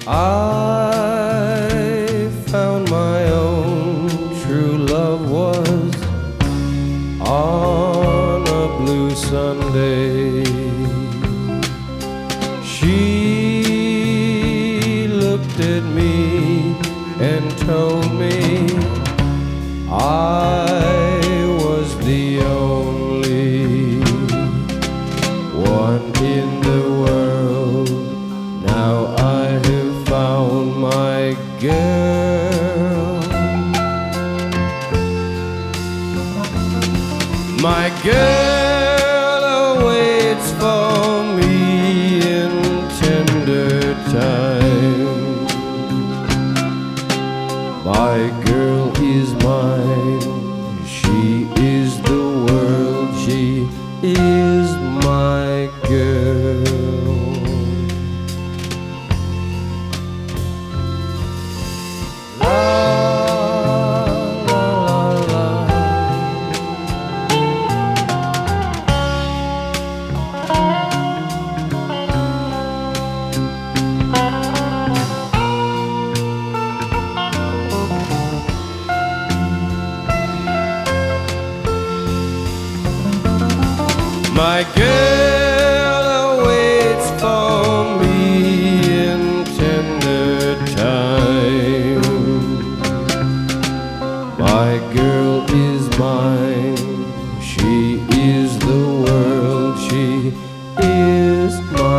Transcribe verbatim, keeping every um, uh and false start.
I found my own true love was on a blue Sunday. She looked at me and told me I was the only one in the world. Now I have found my girl. My girl awaits for me in tender time. My girl is mine. She is the world. She is my girl. My girl awaits for me in tender time. My girl is mine. She is the world. She is mine.